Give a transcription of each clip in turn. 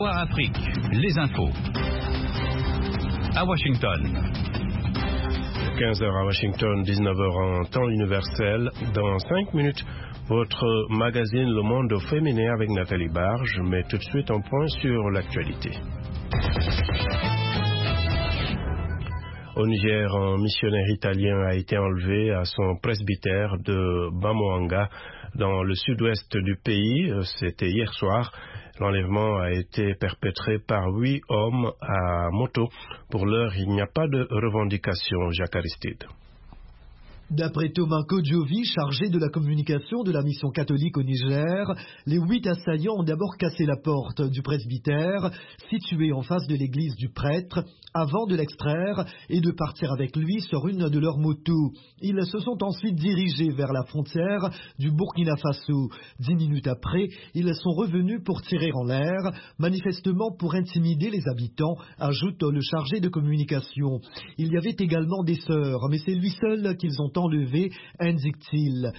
Afrique, les infos. À Washington. 15h à Washington, 19h en temps universel. Dans 5 minutes, votre magazine Le Monde féminin avec Nathalie Barge. Mais tout de suite, un point sur l'actualité. Au Niger, un missionnaire italien a été enlevé à son presbytère de Bamoanga, dans le sud-ouest du pays. C'était hier soir. L'enlèvement a été perpétré par 8 hommes à moto. Pour l'heure, il n'y a pas de revendication. Jacques Aristide. D'après Thomas Kodjovi, chargé de la communication de la mission catholique au Niger, les 8 assaillants ont d'abord cassé la porte du presbytère, située en face de l'église du prêtre, avant de l'extraire et de partir avec lui sur une de leurs motos. Ils se sont ensuite dirigés vers la frontière du Burkina Faso. 10 minutes après, ils sont revenus pour tirer en l'air, manifestement pour intimider les habitants, ajoute le chargé de communication. Il y avait également des sœurs, mais c'est lui seul qu'ils ont enlevé, indique-t-il.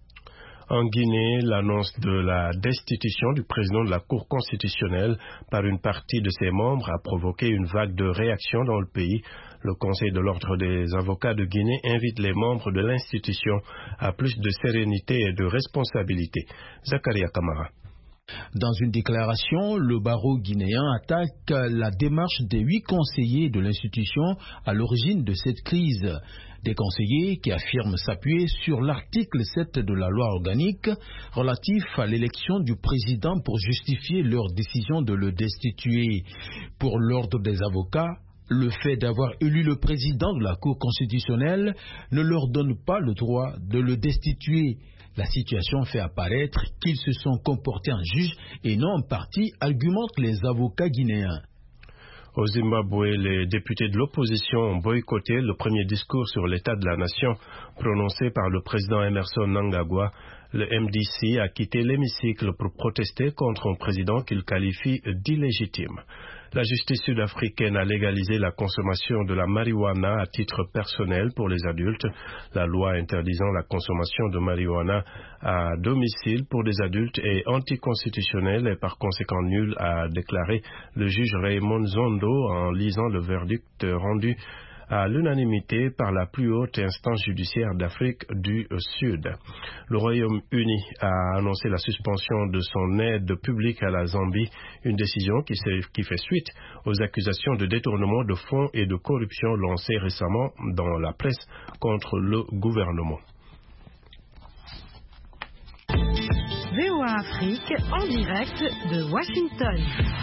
En Guinée, l'annonce de la destitution du président de la Cour constitutionnelle par une partie de ses membres a provoqué une vague de réactions dans le pays. Le Conseil de l'Ordre des avocats de Guinée invite les membres de l'institution à plus de sérénité et de responsabilité. Zakaria Kamara. Dans une déclaration, le barreau guinéen attaque la démarche des 8 conseillers de l'institution à l'origine de cette crise. Des conseillers qui affirment s'appuyer sur l'article 7 de la loi organique relatif à l'élection du président pour justifier leur décision de le destituer. Pour l'ordre des avocats, le fait d'avoir élu le président de la Cour constitutionnelle ne leur donne pas le droit de le destituer. La situation fait apparaître qu'ils se sont comportés en juge et non en partie, argumentent les avocats guinéens. Au Zimbabwe, les députés de l'opposition ont boycotté le premier discours sur l'état de la nation prononcé par le président Emmerson Mnangagwa. Le MDC a quitté l'hémicycle pour protester contre un président qu'il qualifie d'illégitime. La justice sud-africaine a légalisé la consommation de la marijuana à titre personnel pour les adultes. La loi interdisant la consommation de marijuana à domicile pour des adultes est anticonstitutionnelle et par conséquent nulle, a déclaré le juge Raymond Zondo en lisant le verdict rendu à l'unanimité par la plus haute instance judiciaire d'Afrique du Sud. Le Royaume-Uni a annoncé la suspension de son aide publique à la Zambie, une décision qui fait suite aux accusations de détournement de fonds et de corruption lancées récemment dans la presse contre le gouvernement. VOA Afrique en direct de Washington.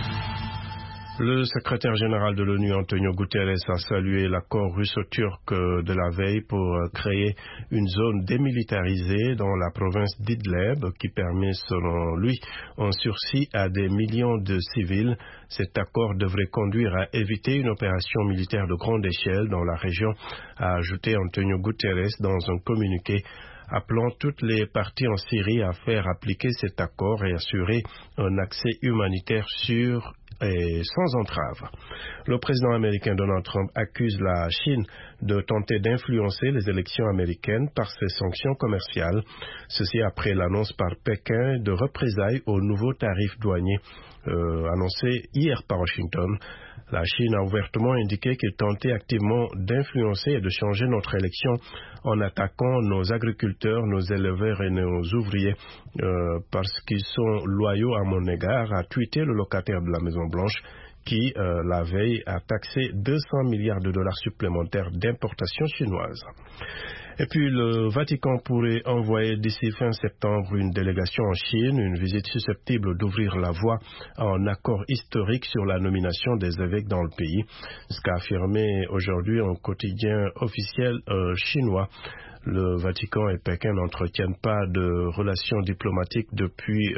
Le secrétaire général de l'ONU, Antonio Guterres, a salué l'accord russo-turc de la veille pour créer une zone démilitarisée dans la province d'Idlib qui permet, selon lui, un sursis à des millions de civils. Cet accord devrait conduire à éviter une opération militaire de grande échelle dans la région, a ajouté Antonio Guterres dans un communiqué appelant toutes les parties en Syrie à faire appliquer cet accord et assurer un accès humanitaire sûr et sans entrave. Le président américain Donald Trump accuse la Chine de tenter d'influencer les élections américaines par ses sanctions commerciales. Ceci après l'annonce par Pékin de représailles aux nouveaux tarifs douaniers annoncés hier par Washington. La Chine a ouvertement indiqué qu'il tentait activement d'influencer et de changer notre élection en attaquant nos agriculteurs, nos éleveurs et nos ouvriers parce qu'ils sont loyaux à mon égard, a tweeté le locataire de la Maison-Blanche qui, la veille, a taxé 200 milliards de dollars supplémentaires d'importations chinoises. Et puis le Vatican pourrait envoyer d'ici fin septembre une délégation en Chine, une visite susceptible d'ouvrir la voie à un accord historique sur la nomination des évêques dans le pays, ce qu'a affirmé aujourd'hui un quotidien officiel chinois. Le Vatican et Pékin n'entretiennent pas de relations diplomatiques depuis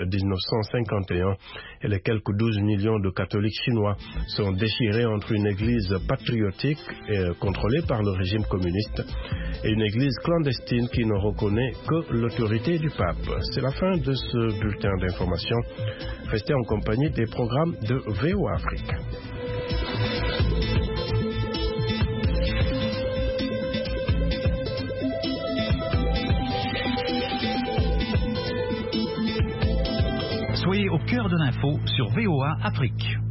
1951 et les quelques 12 millions de catholiques chinois sont déchirés entre une église patriotique contrôlée par le régime communiste et une église clandestine qui ne reconnaît que l'autorité du pape. C'est la fin de ce bulletin d'information. Restez en compagnie des programmes de VOA Afrique. Soyez au cœur de l'info sur VOA Afrique.